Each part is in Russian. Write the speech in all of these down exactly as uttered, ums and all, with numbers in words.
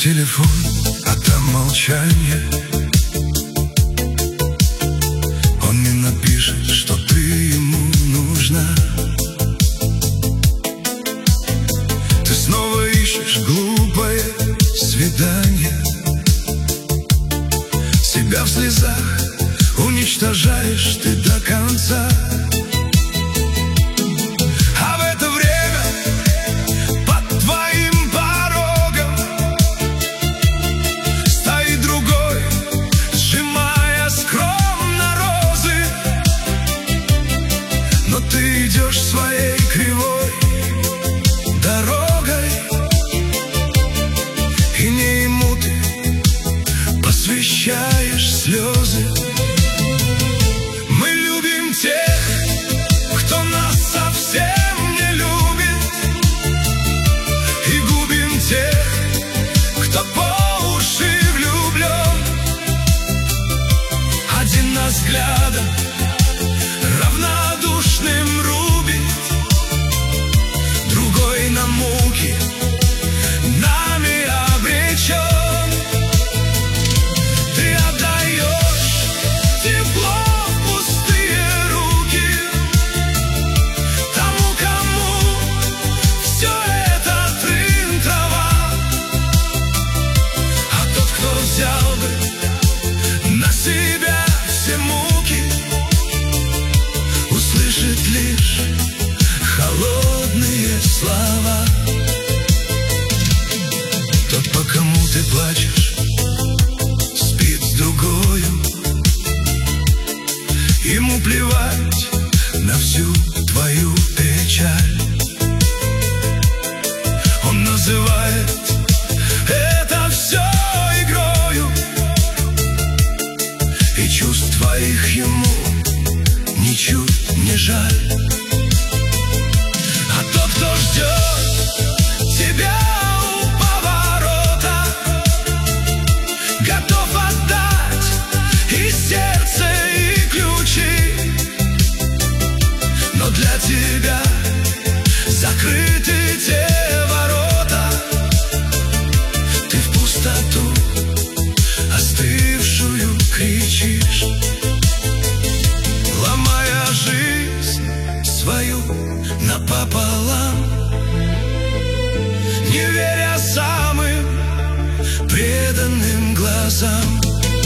телефон, а там молчание. Он не напишет, что ты ему нужна. Ты снова ищешь глупое свидание. Себя в слезах уничтожаешь ты до конца. А в это время под твоим порогом стоит другой, сжимая скромно розы. Но ты идешь своей кривой дорогой, и не ему ты посвящаешь слезы. Мы любим тех, кто нас совсем не любит, и губим тех, кто по уши влюблен. Один нас взглядом равнодушным рубит, другой на муки нами обречен. Ты отдаешь тепло в пустые руки тому, кому все это трын трава. А тот, кто взял бы на себя все муки, услышит лишь холодные слова. Тот, по кому ты плачешь, спит с другою. Ему плевать на всю твою печаль. Он называет это все игрою, и чувств твоих ему ничуть не жаль. А тот, кто ждет тебя у поворота, готов отдать и сердце, и ключи, но для тебя закрыты те ворота. Ты в пустоту остывшую кричишь, ломая жизнь свою напополам, не веря самым преданным глазам.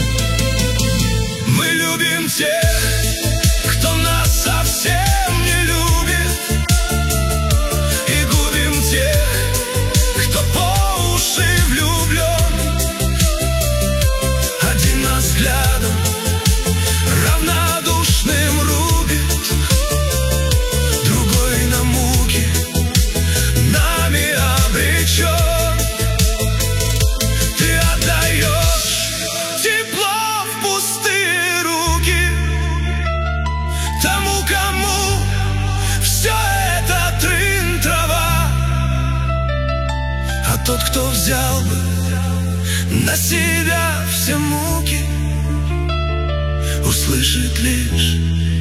Мы любим тех, кто нас совсем не любит, и губим тех, кто по уши влюблен. Один нас взглядом равнодушным рубит, другой на муки нами обречен. Ты отдаешь тепло в пустые руки тому, кому все это трын трава. А тот, кто взял бы на себя все муки, услышит лишь